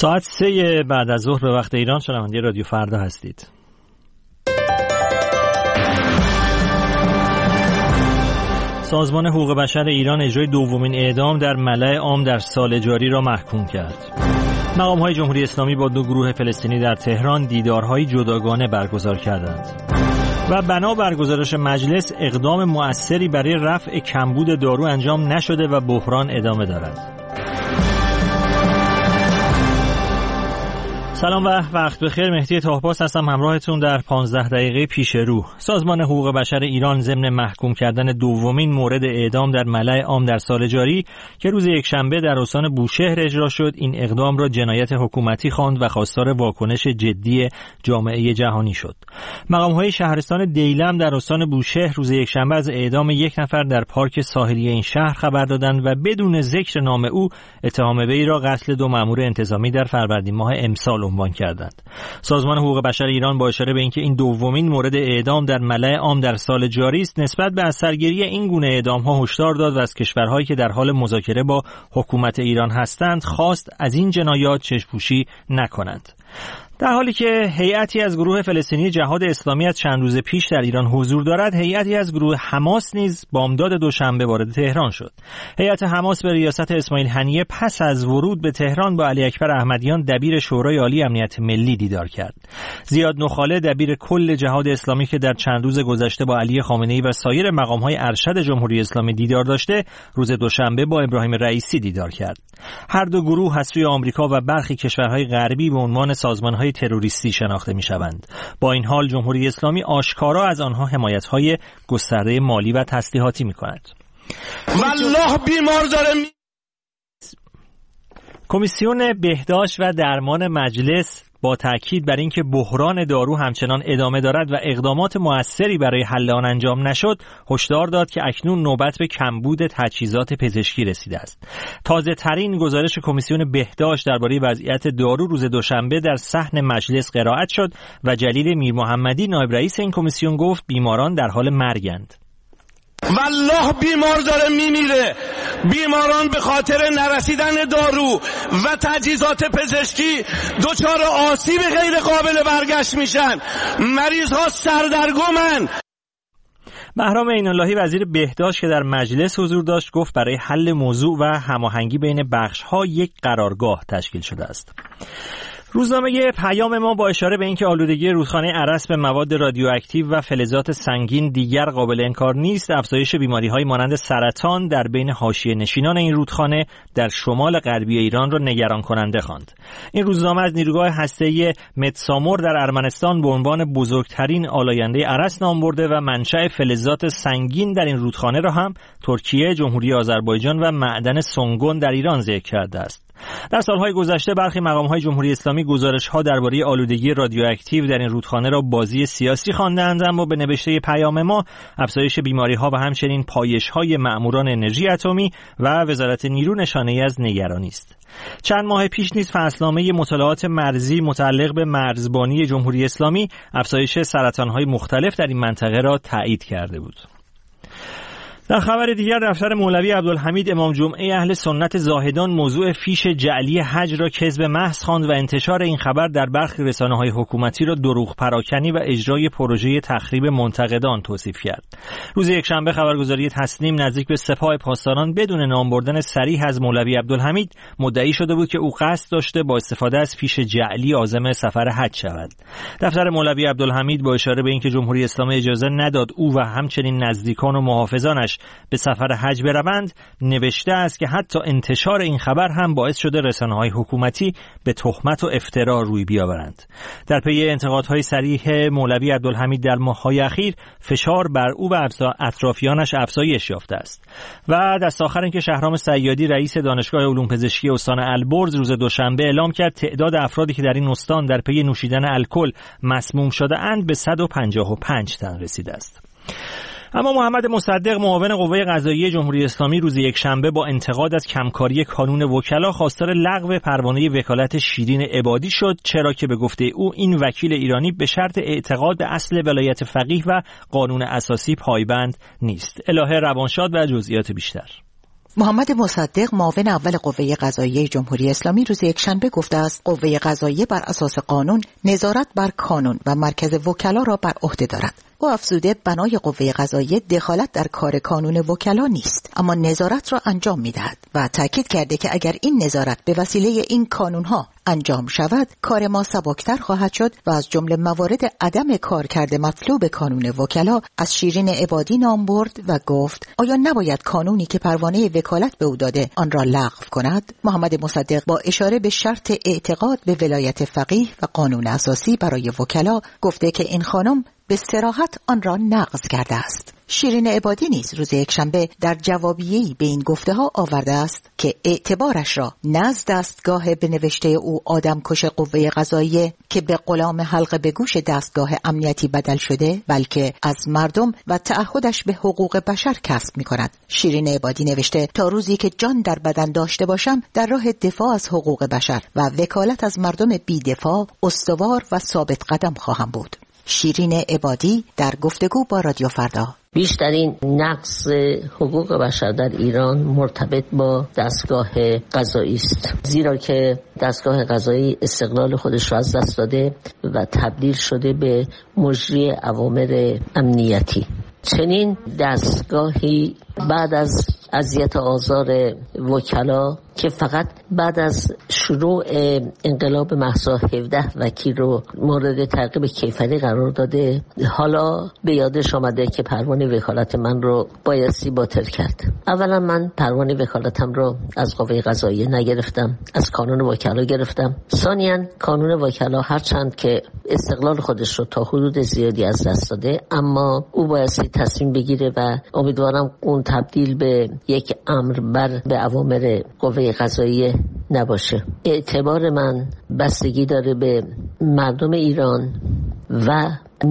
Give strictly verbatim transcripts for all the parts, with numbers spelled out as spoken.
ساعت سه بعد از ظهر به وقت ایران، شنونده رادیو فردا هستید. سازمان حقوق بشر ایران اجرای دومین اعدام در ملأ عام در سال جاری را محکوم کرد. مقام‌های جمهوری اسلامی با دو گروه فلسطینی در تهران دیدارهای جداگانه برگزار کردند. و بنا بر گزارش مجلس اقدام مؤثری برای رفع کمبود دارو انجام نشده و بحران ادامه دارد. سلام و وقت بخیر. مهدی طاهپاس هستم همراهتون در پانزده دقیقه پیش رو. سازمان حقوق بشر ایران ضمن محکوم کردن دومین مورد اعدام در ملأ عام در سال جاری که روز یکشنبه در استان بوشهر اجرا شد، این اقدام را جنایت حکومتی خواند و خواستار واکنش جدی جامعه جهانی شد. مقام‌های شهرستان دیلم در استان بوشهر روز یکشنبه از اعدام یک نفر در پارک ساحلی این شهر خبر دادند و بدون ذکر نام او اتهام وی را قتل دو مأمور انتظامی در فروردین ماه امسال عنوان کردند. سازمان حقوق بشر ایران با اشاره به اینکه این دومین مورد اعدام در ملأ عام در سال جاری است، نسبت به اثرگیری این گونه اعدام‌ها هشدار داد و از کشورهایی که در حال مذاکره با حکومت ایران هستند خواست از این جنایات چشم‌پوشی نکنند. در حالی که هیئتی از گروه فلسطینی جهاد اسلامی از چند روز پیش در ایران حضور دارد، هیئتی از گروه حماس نیز بامداد دوشنبه وارد تهران شد. هیئت حماس به ریاست اسماعیل هنیه پس از ورود به تهران با علی اکبر احمدیان دبیر شورای عالی امنیت ملی دیدار کرد. زیاد نخاله دبیر کل جهاد اسلامی که در چند روز گذشته با علی خامنه‌ای و سایر مقام‌های ارشد جمهوری اسلامی دیدار داشته، روز دوشنبه با ابراهیم رئیسی دیدار کرد. هر دو گروه از سوی آمریکا و برخی کشورهای غربی به عنوان سازمان‌های تروریستی شناخته می‌شوند. با این حال جمهوری اسلامی آشکارا از آنها حمایت‌های گسترده مالی و تسلیحاتی می‌کند. والله بیمار داره می... کمیسیون بهداشت و درمان مجلس با تاکید بر اینکه بحران دارو همچنان ادامه دارد و اقدامات موثری برای حل آن انجام نشد، هشدار داد که اکنون نوبت به کمبود تجهیزات پزشکی رسیده است. تازه ترین گزارش کمیسیون بهداشت درباره وضعیت دارو روز دوشنبه در صحن مجلس قرائت شد و جلیل میرمحمدی نایب رئیس این کمیسیون گفت بیماران در حال مرگند. والله بیمار داره میمیره. بیماران به خاطر نرسیدن دارو و تجهیزات پزشکی دچار آسیب غیر قابل برگشت میشن. مریض ها سردرگمن. بهرام عین‌اللهی وزیر بهداشت که در مجلس حضور داشت گفت برای حل موضوع و هماهنگی بین بخش‌ها یک قرارگاه تشکیل شده است. روزنامه پیام ما با اشاره به اینکه آلودگی رودخانه ارس به مواد رادیواکتیو و فلزات سنگین دیگر قابل انکار نیست، افزایش بیماری‌های مانند سرطان در بین حاشیه نشینان این رودخانه در شمال غربی ایران را نگران کننده خواند. این روزنامه از نیروگاه هسته‌ای متسامور در ارمنستان به عنوان بزرگترین آلاینده ارس نام برده و منشأ فلزات سنگین در این رودخانه را هم ترکیه، جمهوری آذربایجان و معدن سنگون در ایران ذکر کرده است. در سالهای گذشته برخی مقام‌های جمهوری اسلامی گزارش‌ها درباره آلودگی رادیواکتیو در این رودخانه را بازی سیاسی خواندند، اما به نوشته پیام ما افزایش بیماری‌ها و همچنین پایش‌های مأموران انرژی اتمی و وزارت نیرو نشانه‌ای از نگرانی است. چند ماه پیش نیز فصلنامه مطالعات مرزی متعلق به مرزبانی جمهوری اسلامی افزایش سرطان‌های مختلف در این منطقه را تایید کرده بود. در خبر دیگر، دفتر مولوی عبدالحمید امام جمعه اهل سنت زاهدان موضوع فیش جعلی حج را کذب محض خواند و انتشار این خبر در برخی رسانه‌های حکومتی را دروغ پراکنی و اجرای پروژه تخریب منتقدان توصیف کرد. روز یکشنبه خبرگزاری تسنیم نزدیک به سپاه پاسداران بدون نام بردن صریح از مولوی عبدالحمید مدعی شده بود که او قصد داشته با استفاده از فیش جعلی عازم سفر حج شود. دفتر مولوی عبدالحمید با اشاره به اینکه جمهوری اسلامی اجازه نداد او و همچنین نزدیکان و محافظانش به سفر حج بروند، نوشته است که حتی انتشار این خبر هم باعث شده رسانه‌های حکومتی به تهمت و افترا روی بیاورند. در پی انتقادهای صریح مولوی عبدالحمید در ماه‌های اخیر، فشار بر او و اطرافیانش افزایش یافته است. و دست آخر اینکه شهرام صیادی رئیس دانشگاه علوم پزشکی استان البرز روز دوشنبه اعلام کرد تعداد افرادی که در این استان در پی نوشیدن الکل مسموم شده اند به صد و پنجاه و پنج تن رسیده است. اما محمد مصدق معاون قوه قضاییه جمهوری اسلامی روز یکشنبه با انتقاد از کمکاری کانون وکلا خواستار لغو پروانه وکالت شیرین عبادی شد، چرا که به گفته او این وکیل ایرانی به شرط اعتقاد به اصل ولایت فقیه و قانون اساسی پایبند نیست. الهه روانشاد و جزئیات بیشتر. محمد مصدق معاون اول قوه قضاییه جمهوری اسلامی روز یکشنبه گفته است قوه قضاییه بر اساس قانون نظارت بر کانون و مرکز وکلا را بر عهده دارد. او افزوده بنای قوه قضاییه دخالت در کار کانون وکلا نیست، اما نظارت را انجام می‌دهد و تاکید کرده که اگر این نظارت به وسیله این کانون‌ها انجام شود کار ما سبکتر خواهد شد و از جمله موارد عدم کارکرد مطلوب کانون وکلا از شیرین عبادی نام برد و گفت آیا نباید کانونی که پروانه وکالت به او داده آن را لغو کند؟ محمد مصدق با اشاره به شرط اعتقاد به ولایت فقیه و قانون اساسی برای وکلا گفته که این خانم به صراحت آن را نقض کرده است. شیرین عبادی نیز روز یکشنبه در جوابیه‌ای به این گفته ها آورده است که اعتبارش را نه از دستگاه به نوشته او آدمکش قوه قضاییه که به غلام حلقه به گوش دستگاه امنیتی بدل شده، بلکه از مردم و تعهدش به حقوق بشر کسب می کند. شیرین عبادی نوشته تا روزی که جان در بدن داشته باشم در راه دفاع از حقوق بشر و وکالت از مردم بی دفاع استوار و ثابت قدم خواهم بود. شیرین عبادی در گفتگو با رادیو فردا: بیشترین نقض حقوق بشر در ایران مرتبط با دستگاه قضایی است، زیرا که دستگاه قضایی استقلال خودش را از دست داده و تبدیل شده به مجری اوامر امنیتی. چنین دستگاهی بعد از اذیت آزار وکلا که فقط بعد از شروع انقلاب محض هفده وکیل رو مورد تعقیب کیفری قرار داده، حالا به یادش آمده که پروانه وکالت من رو بایستی باطل کرد. اولا من پروانه وکالتم رو از قوه قضاییه نگرفتم، از کانون وکلا گرفتم. ثانیاً کانون وکلا هرچند که استقلال خودش رو تا حدود زیادی از دست داده، اما او بایستی تصمیم بگیره و امیدوارم اون تبدیل به یک امر بر به اوامر قوه قضاییه نباشه. اعتبار من بستگی داره به مردم ایران و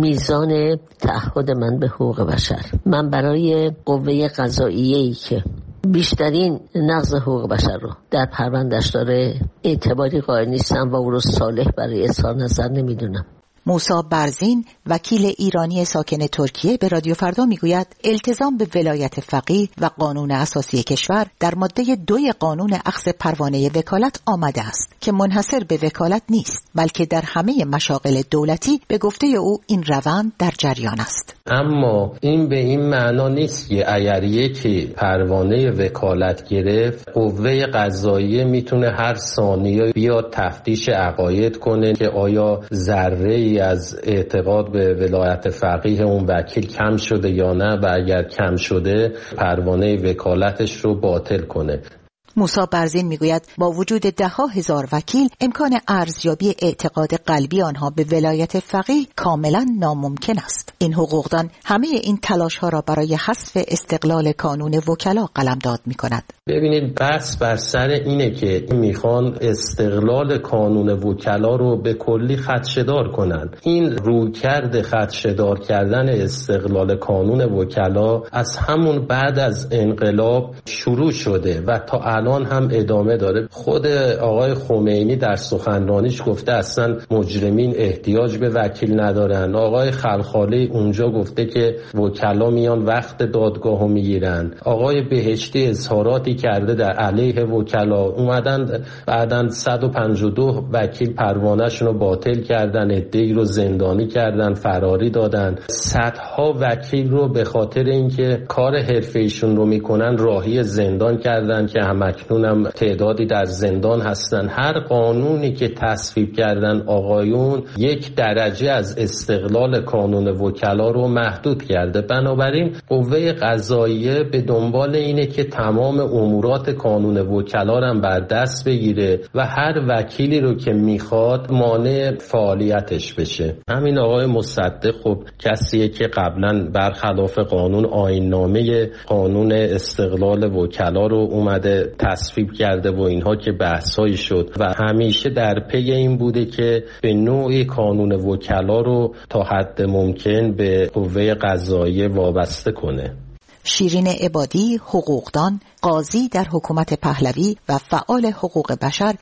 میزان تعهد من به حقوق بشر. من برای قوه قضاییه‌ای که بیشترین نقض حقوق بشر رو در پرونده‌اش داره اعتباری قائل نیستم و او رو صالح برای اظهار نظر نمیدونم. موسی برزین وکیل ایرانی ساکن ترکیه به رادیو فردا میگوید التزام به ولایت فقیه و قانون اساسی کشور در ماده دوی قانون اخذ پروانه وکالت آمده است که منحصر به وکالت نیست، بلکه در همه مشاغل دولتی به گفته او این روند در جریان است. اما این به این معنا نیست که اگر یکی پروانه وکالت گرفت قوه قضاییه میتونه هر ثانیه بیاد تفتیش عقاید کنه که آیا ذره از اعتقاد به ولایت فقیه اون وکیل کم شده یا نه و اگر کم شده پروانه وکالتش رو باطل کنه. موسی برزین میگوید با وجود ده ها هزار وکیل امکان ارزیابی اعتقاد قلبی آنها به ولایت فقیه کاملا ناممکن است. این حقوقدان همه این تلاش ها را برای حذف استقلال کانون وکلا قلمداد میکند. ببینید بحث بر سر اینه که میخوان استقلال کانون وکلا رو به کلی خدشه‌دار کنن. این رویکرد خدشه‌دار کردن استقلال کانون وکلا از همون بعد از انقلاب شروع شده و تا الان هم ادامه داره. خود آقای خمینی در سخنرانیش گفته اصلا مجرمین احتیاج به وکیل ندارن. آقای خلخالی اونجا گفته که وکلا میان وقت دادگاهو میگیرن. آقای بهشتی اظهاراتی کرده در علیه وکلا، اومدن بعدن صد و پنجاه و دو وکیل پروانه‌شون رو باطل کردن، عده‌ای رو زندانی کردن، فراری دادن. صدها وکیل رو به خاطر اینکه کار حرفه‌ایشون رو میکنن راهی زندان کردن که همکنون هم تعدادی در زندان هستن. هر قانونی که تصویب کردن آقایون یک درجه از استقلال کانون وکلا رو محدود کرده. بنابراین قوه قضاییه به دنبال اینه که تمام امورات کانون وکلا رو بر دست بگیره و هر وکیلی رو که میخواد مانع فعالیتش بشه. همین آقای مصدق خب کسیه که قبلا برخلاف قانون آیین‌نامه قانون استقلال وکلا رو اومده تصویب کرده و اینها که بحثایی شد و همیشه در پی این بوده که به نوعی کانون وکلا رو تا حد ممکن به قوه قضاییه وابسته کنه. شیرین عبادی، حقوقدان، قاضی در حکومت پهلوی و فعال حقوق بشر بیست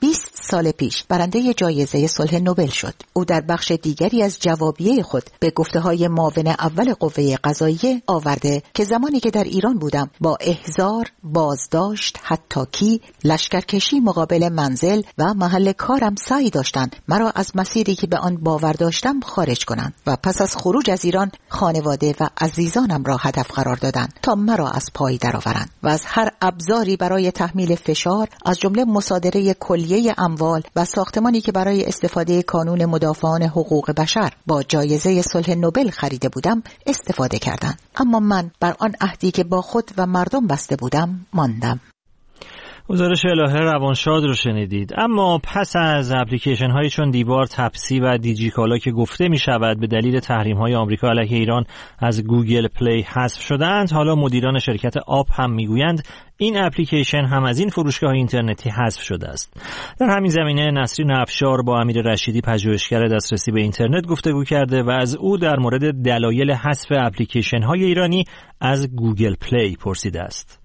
سال پیش برنده جایزه صلح نوبل شد. او در بخش دیگری از جوابیه خود به گفته‌های معاون اول قوه قضاییه آورده که زمانی که در ایران بودم با احضار، بازداشت، حتاکی، لشکرکشی مقابل منزل و محل کارم سعی داشتند مرا از مسیری که به آن باور داشتم خارج کنند و پس از خروج از ایران خانواده و عزیزانم را هدف قرار دادند تا مرا از پای درآورند و از هر ابزاری برای تحمیل فشار از جمله مصادره کلیه اموال و ساختمانی که برای استفاده کانون مدافعان حقوق بشر با جایزه صلح نوبل خریده بودم استفاده کردند. اما من بر آن عهدی که با خود و مردم بسته بودم ماندم. گزارش الهه روانشاد رو شنیدید. اما پس از اپلیکیشن هایی چون دیوار، تپسی و دیجی کالا که گفته می شود به دلیل تحریم های آمریکا علیه ایران از گوگل پلی حذف شدند، حالا مدیران شرکت آپ هم می گویند این اپلیکیشن هم از این فروشگاه اینترنتی حذف شده است. در همین زمینه نسرین افشار با امیر رشیدی پژوهشگر دسترسی به اینترنت گفتگو کرده و از او در مورد دلایل حذف اپلیکیشن های ایرانی از گوگل پلی پرسیده است.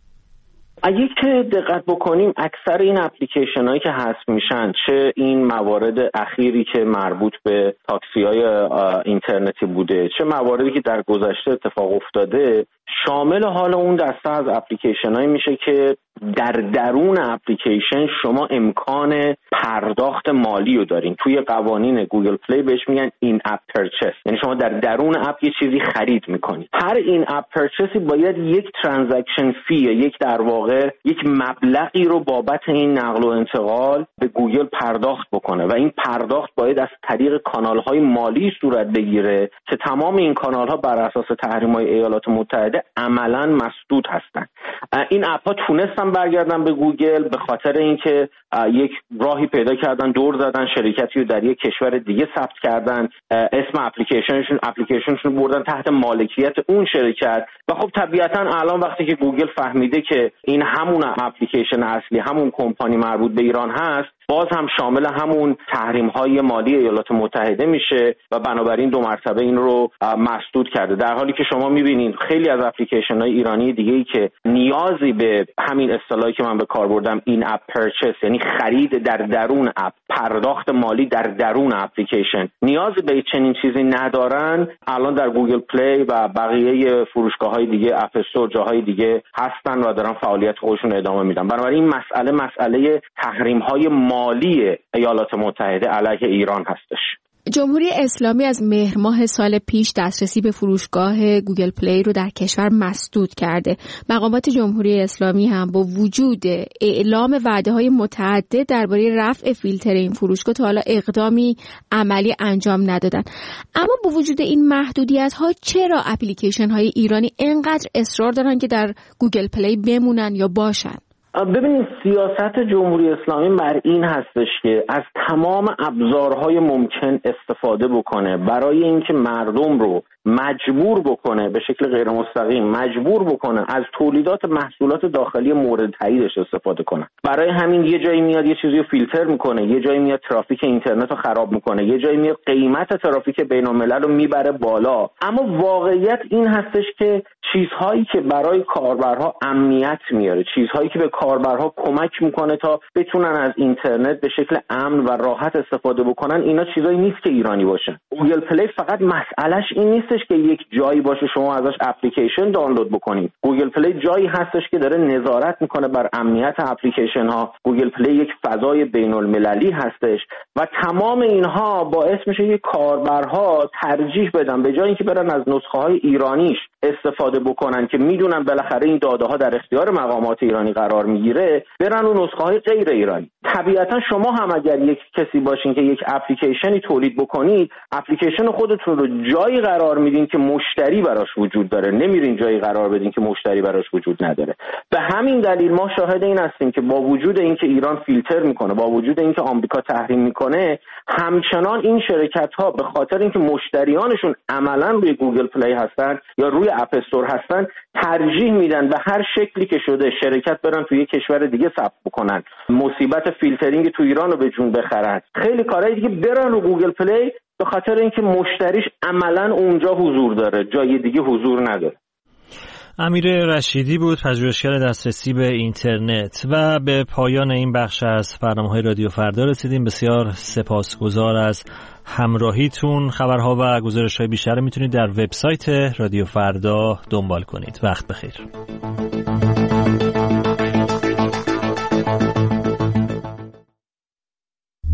اگه که دقت بکنیم اکثر این اپلیکیشن هایی که حذف میشن، چه این موارد اخیری که مربوط به تاکسی های اینترنتی بوده، چه مواردی که در گذشته اتفاق افتاده، شامل حال اون دسته از اپلیکیشن هایی میشه که در درون اپلیکیشن شما امکان پرداخت مالی رو دارین. توی قوانین گوگل پلی بهش میگن این اپ پرچس، یعنی شما در درون اپ یه چیزی خرید میکنید. هر این اپ پرچسی باید یک ترانزکشن فی، یک در واقع یک مبلغی رو بابت این نقل و انتقال به گوگل پرداخت بکنه و این پرداخت باید از طریق کانال‌های مالی صورت بگیره که تمام این کانال‌ها بر اساس تحریم‌های ایالات متحده عملاً مسدود هستند. این اپ‌ها تونستن برگردن به گوگل به خاطر اینکه یک راهی پیدا کردن، دور زدن، شرکتی رو در یک کشور دیگه ثبت کردن، اسم اپلیکیشنشون اپلیکیشنشون بردن تحت مالکیت اون شرکت و خب طبیعتاً الان وقتی که گوگل فهمیده که این همون اپلیکیشن اصلی همون کمپانی مربوط به ایران هست، باز هم شامل همون تحریم‌های مالی ایالات متحده میشه و بنابراین دو مرتبه این رو مسدود کرده. در حالی که شما می‌بینید خیلی از اپلیکیشن‌های ایرانی دیگه‌ای که نیازی به همین اصطلاحی که من به کار بردم این اپ پرچس، یعنی خرید در درون اپ، پرداخت مالی در درون اپلیکیشن، نیازی به چنین چیزی ندارن، الان در گوگل پلی و بقیه فروشگاه‌های دیگه، اپ استور، جاهای دیگه هستن و دارن فعالیت خودشون ادامه میدن. بنابراین این مسئله مسئله تحریم‌های مالی ایالات متحده علیه ایران هستش. جمهوری اسلامی از مهر ماه سال پیش دسترسی به فروشگاه گوگل پلی رو در کشور مسدود کرده. مقامات جمهوری اسلامی هم با وجود اعلام وعده‌های متعدد درباره رفع فیلتر این فروشگاه تا حالا اقدامی عملی انجام ندادن. اما با وجود این محدودیت‌ها چرا اپلیکیشن‌های ایرانی اینقدر اصرار دارن که در گوگل پلی بمونن یا باشن؟ ببینید، سیاست جمهوری اسلامی بر این هستش که از تمام ابزارهای ممکن استفاده بکنه برای اینکه مردم رو مجبور بکنه، به شکل غیر مستقیم مجبور بکنه از تولیدات محصولات داخلی مورد تاییدش استفاده کنه. برای همین یه جایی میاد یه چیزی رو فیلتر میکنه، یه جایی میاد ترافیک اینترنت رو خراب میکنه، یه جایی میاد قیمت ترافیک بین‌الملل رو میبره بالا. اما واقعیت این هستش که چیزهایی که برای کاربرها امنیت میاره، چیزهایی که به کاربرها کمک میکنه تا بتونن از اینترنت به شکل امن و راحت استفاده بکنن، اینا چیزایی نیست که ایرانی باشه. گوگل پلی فقط مسئلهش این نیستش که یک جایی باشه شما ازش اپلیکیشن دانلود بکنید. گوگل پلی جایی هستش که داره نظارت میکنه بر امنیت اپلیکیشن ها. گوگل پلی یک فضای بین المللی هستش و تمام اینها باعث میشه که کاربرها ترجیح بدن به جای اینکه برن از نسخه های ایرانیش استفاده بکنن که میدونن بالاخره این داده ها در اختیار مقامات ایرانی قرار میگیره، برن اون نسخه های غیر ایرانی. طبیعتا شما هم اگر یک کسی باشین که یک اپلیکیشنی تولید بکنید، اپلیکیشن خودتون رو جایی قرار میدین که مشتری براش وجود داره، نمیرین جایی قرار بدین که مشتری براش وجود نداره. به همین دلیل ما شاهد این هستیم که با وجود اینکه ایران فیلتر میکنه، با وجود اینکه آمریکا تحریم میکنه، همچنان این شرکت ها به خاطر اینکه مشتریانشون عملاً روی گوگل پلی هستن یا روی اپ استور هستن، ترجیح میدن به هر شکلی که شده شرکت برن توی کشور دیگه ثبت بکنن، مصیبت فیلترینگ تو ایران رو به جون بخرن، خیلی کارهای دیگه برن رو گوگل پلی به خاطر اینکه مشتریش عملاً اونجا حضور داره، جای دیگه حضور نداره. امیر رشیدی بود، پژوهشگر دسترسی به اینترنت. و به پایان این بخش از برنامه‌های رادیو فردا رسیدیم. بسیار سپاسگزار از همراهیتون. خبرها و گزارش‌های بیشتر میتونید در وبسایت رادیو فردا دنبال کنید. وقت بخیر.